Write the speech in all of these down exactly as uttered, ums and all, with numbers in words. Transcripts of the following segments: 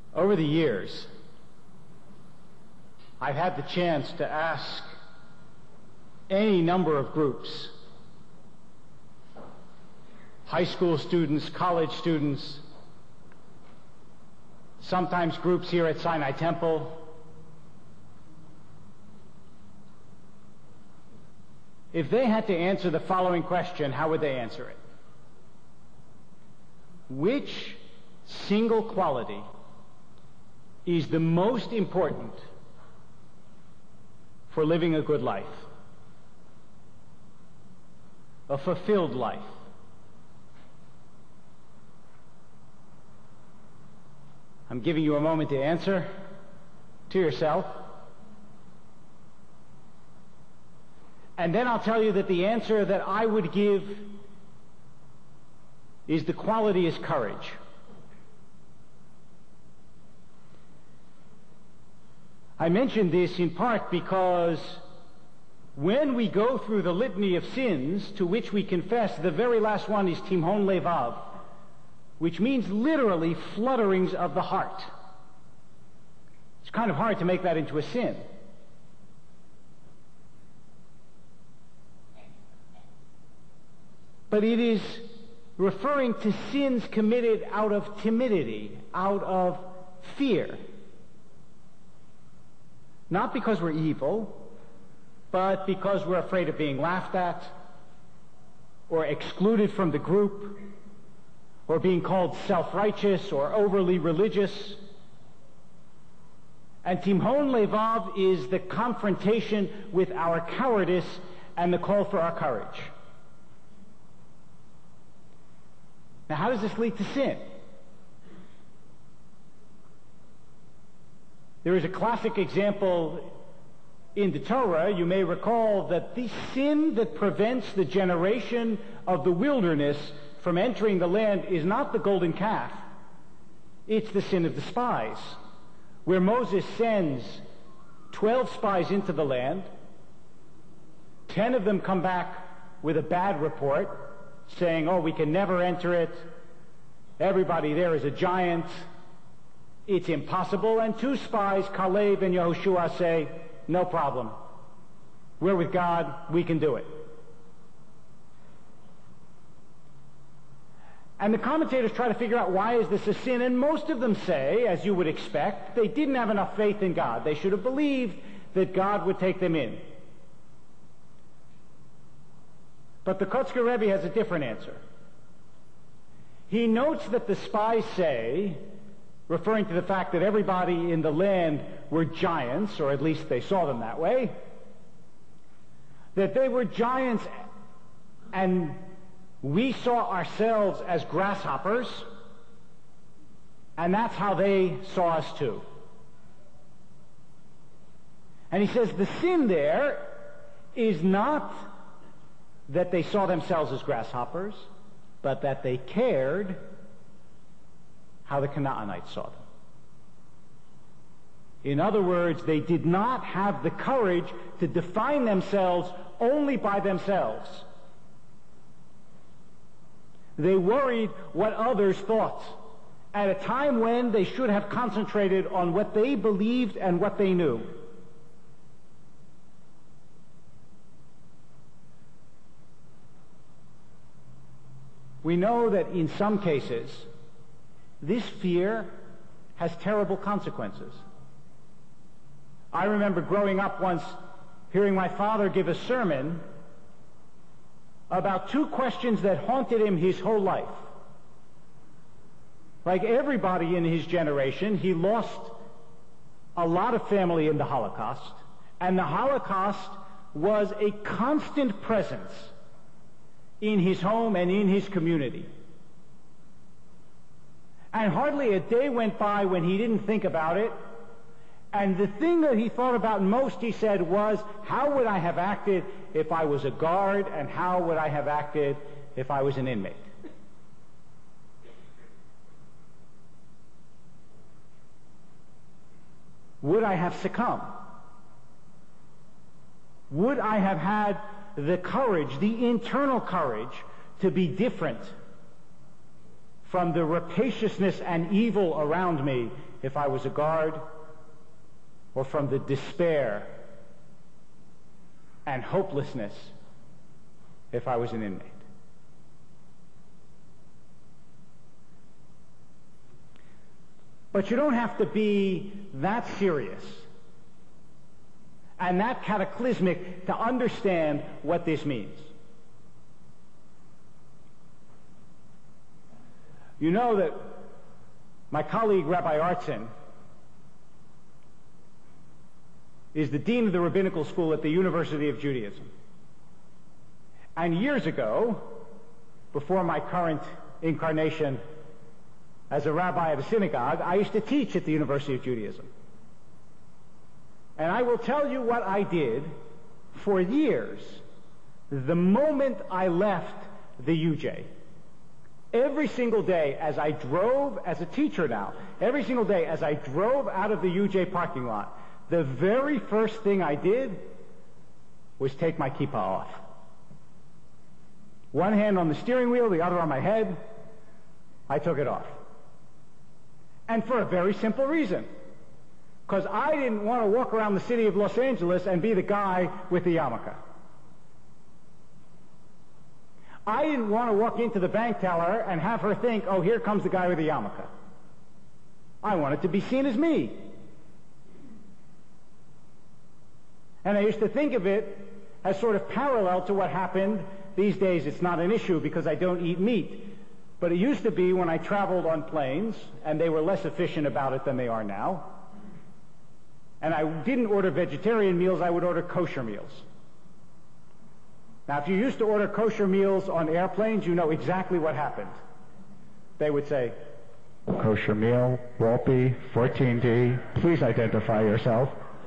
Over the years, I've had the chance to ask any number of groups, high school students, college students, sometimes groups here at Sinai Temple, if they had to answer the following question, how would they answer it? Which single quality is the most important for living a good life, a fulfilled life? I'm giving you a moment to answer to yourself. And then I'll tell you that the answer that I would give is the quality is courage. I mention this in part because when we go through the litany of sins to which we confess, the very last one is Timhon Levav, which means literally flutterings of the heart. It's kind of hard to make that into a sin. But it is referring to sins committed out of timidity, out of fear. Not because we're evil, but because we're afraid of being laughed at, or excluded from the group, or being called self-righteous or overly religious. And Timhon Levav is the confrontation with our cowardice and the call for our courage. Now, how does this lead to sin? There is a classic example in the Torah. You may recall that the sin that prevents the generation of the wilderness from entering the land is not the golden calf. It's the sin of the spies, where Moses sends twelve spies into the land. Ten of them come back with a bad report, saying, oh, we can never enter it. Everybody there is a giant. It's impossible. And two spies, Caleb and Yehoshua, say, no problem. We're with God. We can do it. And the commentators try to figure out, why is this a sin? And most of them say, as you would expect, they didn't have enough faith in God. They should have believed that God would take them in. But the Kotzker Rebbe has a different answer. He notes that the spies say, referring to the fact that everybody in the land were giants, or at least they saw them that way, that they were giants and we saw ourselves as grasshoppers, and that's how they saw us too. And he says the sin there is not that they saw themselves as grasshoppers, but that they cared how the Canaanites saw them. In other words, they did not have the courage to define themselves only by themselves. They worried what others thought at a time when they should have concentrated on what they believed and what they knew. We know that in some cases, this fear has terrible consequences. I remember growing up once hearing my father give a sermon about two questions that haunted him his whole life. Like everybody in his generation, he lost a lot of family in the Holocaust, and the Holocaust was a constant presence in his home and in his community. And hardly a day went by when he didn't think about it. And the thing that he thought about most, he said, was, how would I have acted if I was a guard, and how would I have acted if I was an inmate? Would I have succumbed? Would I have had the courage, the internal courage, to be different from the rapaciousness and evil around me if I was a guard, or from the despair and hopelessness if I was an inmate. But you don't have to be that serious and that cataclysmic to understand what this means. You know that my colleague Rabbi Artson is the dean of the rabbinical school at the University of Judaism. And years ago, before my current incarnation as a rabbi of a synagogue, I used to teach at the University of Judaism. And I will tell you what I did for years the moment I left the U J. Every single day as I drove, as a teacher now, every single day as I drove out of the U J parking lot, the very first thing I did was take my kippah off. One hand on the steering wheel, the other on my head. I took it off. And for a very simple reason. Because I didn't want to walk around the city of Los Angeles and be the guy with the yarmulke. I didn't want to walk into the bank teller and have her think, oh, here comes the guy with the yarmulke. I wanted to be seen as me. And I used to think of it as sort of parallel to what happened. These days it's not an issue because I don't eat meat. But it used to be when I traveled on planes, and they were less efficient about it than they are now. And I didn't order vegetarian meals, I would order kosher meals. Now, if you used to order kosher meals on airplanes, you know exactly what happened. They would say, kosher meal, Walpy, fourteen D, please identify yourself.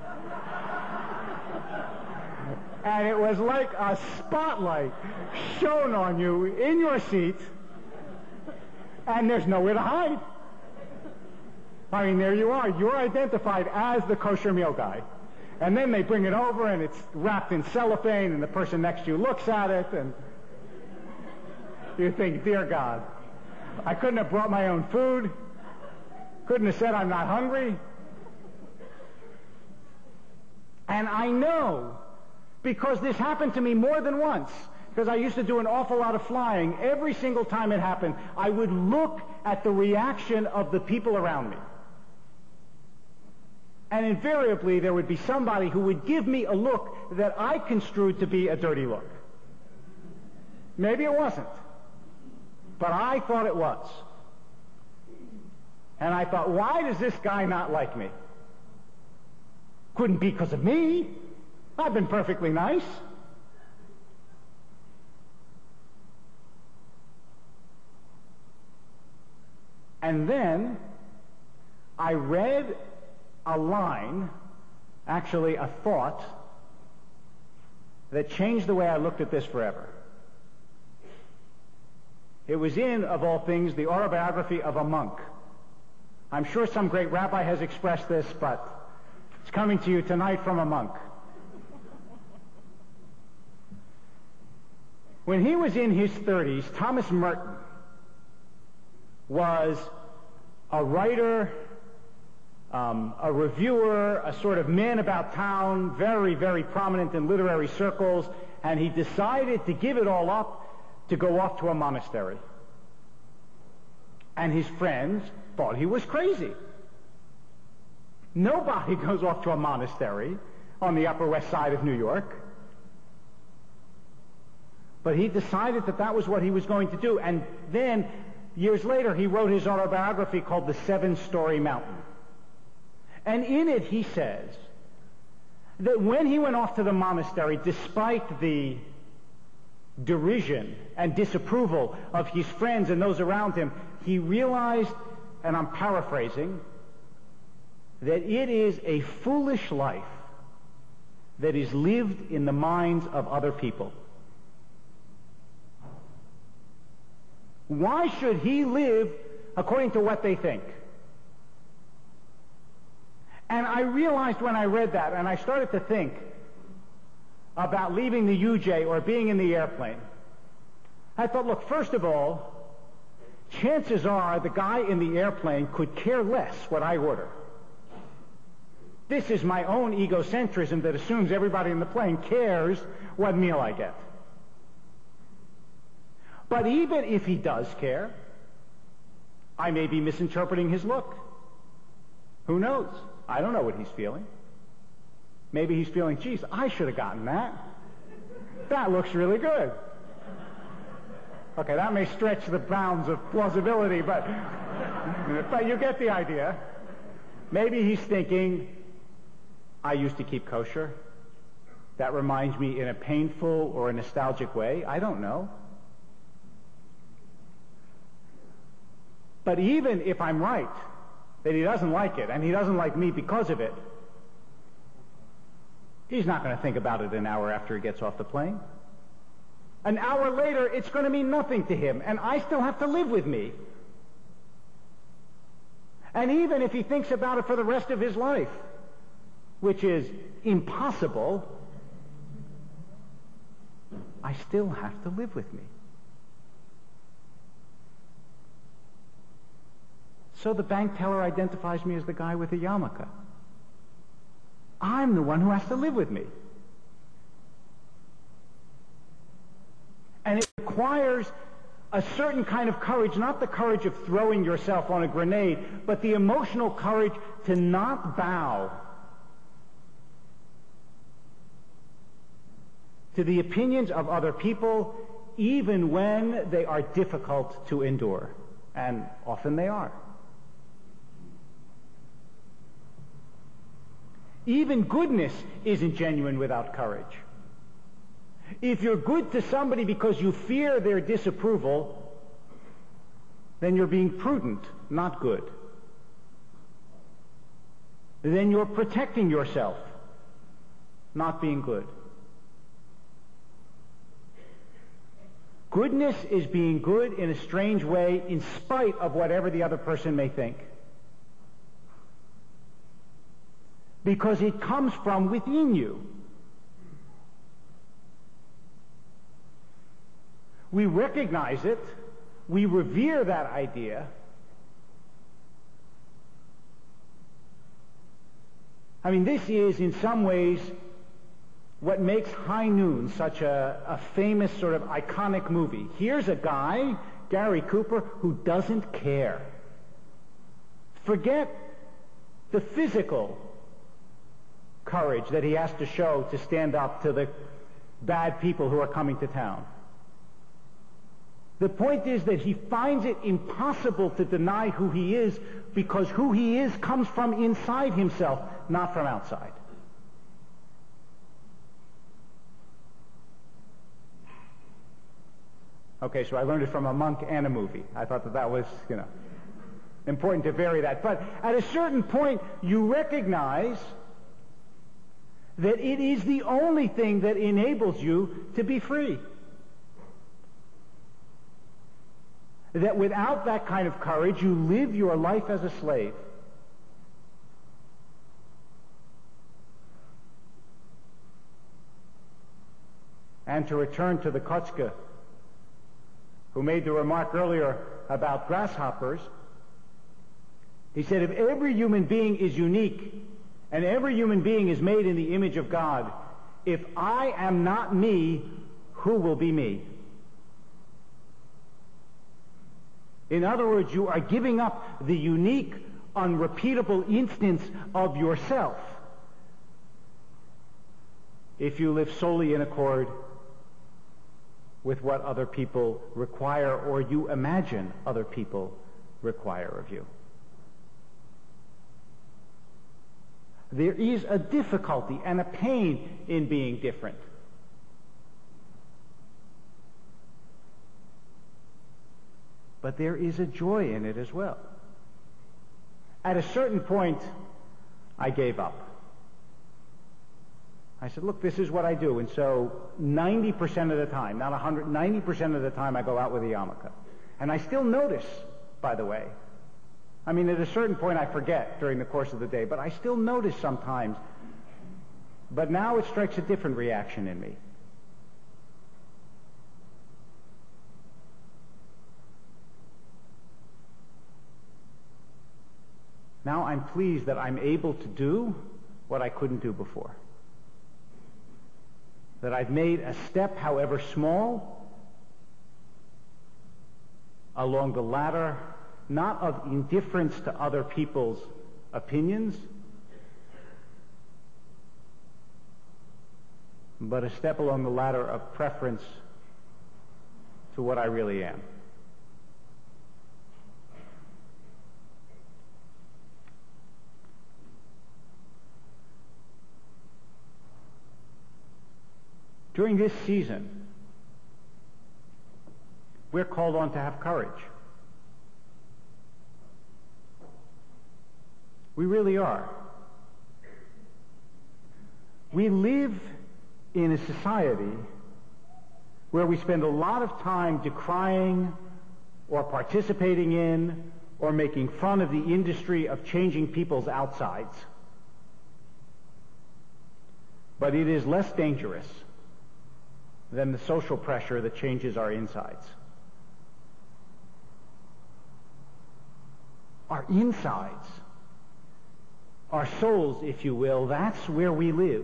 And it was like a spotlight shone on you in your seat, and there's nowhere to hide. I mean, there you are. You're identified as the kosher meal guy. And then they bring it over, and it's wrapped in cellophane, and the person next to you looks at it, and you think, dear God, I couldn't have brought my own food. Couldn't have said I'm not hungry. And I know, because this happened to me more than once, because I used to do an awful lot of flying, every single time it happened, I would look at the reaction of the people around me. And invariably, there would be somebody who would give me a look that I construed to be a dirty look. Maybe it wasn't, but I thought it was. And I thought, why does this guy not like me? Couldn't be because of me. I've been perfectly nice. And then I read a line, actually a thought, that changed the way I looked at this forever. It was in, of all things, the autobiography of a monk. I'm sure some great rabbi has expressed this, but it's coming to you tonight from a monk. When he was in his thirties, Thomas Merton was a writer, um, a reviewer, a sort of man about town, very, very prominent in literary circles, and he decided to give it all up to go off to a monastery. And his friends thought he was crazy. Nobody goes off to a monastery on the Upper West Side of New York. But he decided that that was what he was going to do. And then, years later, he wrote his autobiography called The Seven-Story Mountain. And in it, he says that when he went off to the monastery, despite the derision and disapproval of his friends and those around him, he realized, and I'm paraphrasing, that it is a foolish life that is lived in the minds of other people. Why should he live according to what they think? And I realized when I read that, and I started to think about leaving the U J or being in the airplane, I thought, look, first of all, chances are the guy in the airplane could care less what I order. This is my own egocentrism that assumes everybody in the plane cares what meal I get. But even if he does care, I may be misinterpreting his look. Who knows? I don't know what he's feeling. Maybe he's feeling, geez, I should have gotten that. That looks really good. Okay, that may stretch the bounds of plausibility, but, but you get the idea. Maybe he's thinking, I used to keep kosher. That reminds me in a painful or a nostalgic way. I don't know. But even if I'm right, that he doesn't like it, and he doesn't like me because of it, he's not going to think about it an hour after he gets off the plane. An hour later, it's going to mean nothing to him, and I still have to live with me. And even if he thinks about it for the rest of his life, which is impossible, I still have to live with me. So the bank teller identifies me as the guy with the yarmulke. I'm the one who has to live with me. And it requires a certain kind of courage, not the courage of throwing yourself on a grenade, but the emotional courage to not bow to the opinions of other people, even when they are difficult to endure. And often they are. Even goodness isn't genuine without courage. If you're good to somebody because you fear their disapproval, then you're being prudent, not good. Then you're protecting yourself, not being good. Goodness is being good in a strange way in spite of whatever the other person may think. Because it comes from within you. We recognize it, we revere that idea, I mean, this is in some ways what makes High Noon such a, a famous sort of iconic movie. Here's a guy, Gary Cooper, who doesn't care. Forget the physical courage that he has to show to stand up to the bad people who are coming to town. The point is that he finds it impossible to deny who he is because who he is comes from inside himself, not from outside. Okay, so I learned it from a monk and a movie. I thought that that was, you know, important to vary that. But at a certain point, you recognize that it is the only thing that enables you to be free. That without that kind of courage, you live your life as a slave. And to return to the Kotzke, who made the remark earlier about grasshoppers, he said, if every human being is unique, and every human being is made in the image of God, if I am not me, who will be me? In other words, you are giving up the unique, unrepeatable instance of yourself if you live solely in accord with what other people require or you imagine other people require of you. There is a difficulty and a pain in being different. But there is a joy in it as well. At a certain point, I gave up. I said, look, this is what I do. And so ninety percent of the time, not one hundred, ninety percent of the time I go out with a yarmulke. And I still notice, by the way, I mean, at a certain point I forget during the course of the day, but I still notice sometimes. But now it strikes a different reaction in me. Now I'm pleased that I'm able to do what I couldn't do before. That I've made a step, however small, along the ladder, not of indifference to other people's opinions, but a step along the ladder of preference to what I really am. During this season, we're called on to have courage. We really are. We live in a society where we spend a lot of time decrying or participating in or making fun of the industry of changing people's outsides. But it is less dangerous than the social pressure that changes our insides. Our insides, our souls, if you will, that's where we live.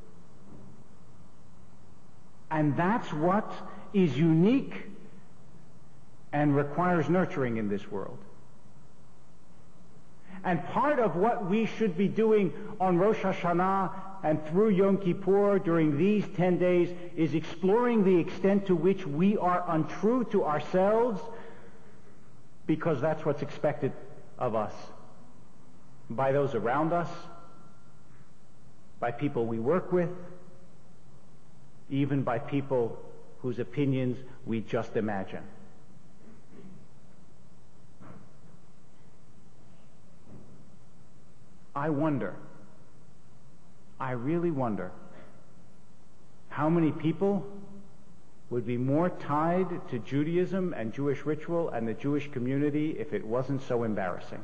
And that's what is unique and requires nurturing in this world. And part of what we should be doing on Rosh Hashanah and through Yom Kippur during these ten days is exploring the extent to which we are untrue to ourselves, because that's what's expected of us by those around us, by people we work with, even by people whose opinions we just imagine. I wonder, I really wonder, how many people would be more tied to Judaism and Jewish ritual and the Jewish community if it wasn't so embarrassing.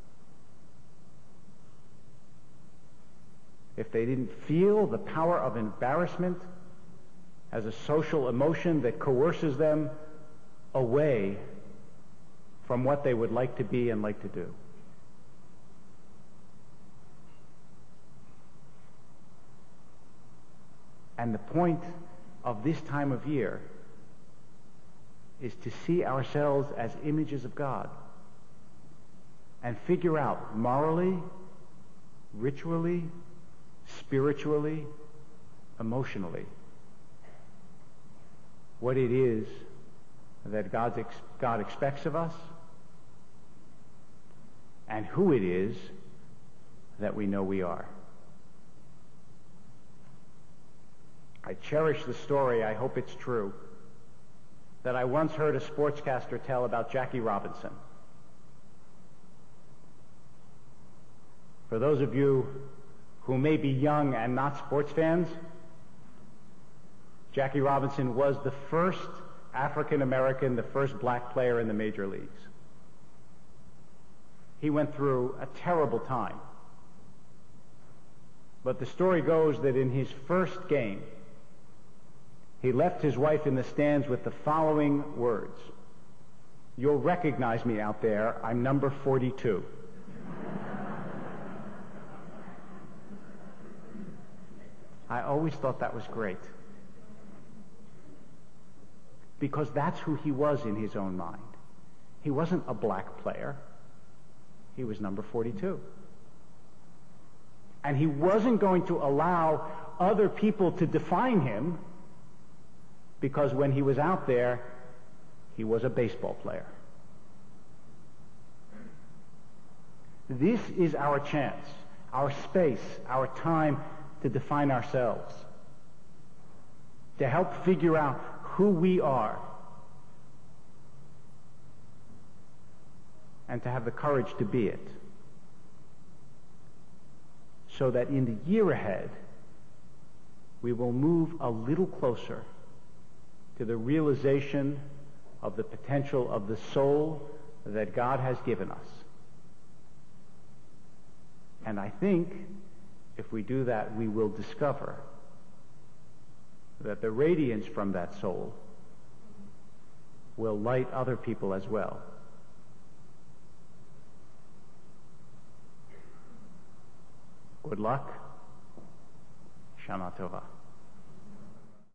If they didn't feel the power of embarrassment as a social emotion that coerces them away from what they would like to be and like to do. And the point of this time of year is to see ourselves as images of God and figure out morally, ritually, spiritually, emotionally, what it is that God's ex- God expects of us and who it is that we know we are. I cherish the story, I hope it's true, that I once heard a sportscaster tell about Jackie Robinson. For those of you who may be young and not sports fans, Jackie Robinson was the first African American, the first black player in the major leagues. He went through a terrible time. But the story goes that in his first game, he left his wife in the stands with the following words: "You'll recognize me out there, I'm number forty-two. I always thought that was great, because that's who he was in his own mind. He wasn't a black player. He was number forty-two. And he wasn't going to allow other people to define him, because when he was out there, he was a baseball player. This is our chance, our space, our time to define ourselves, to help figure out who we are, and to have the courage to be it, so that in the year ahead, we will move a little closer to the realization of the potential of the soul that God has given us. And I think if we do that, we will discover that the radiance from that soul will light other people as well. Good luck. Shana Tova.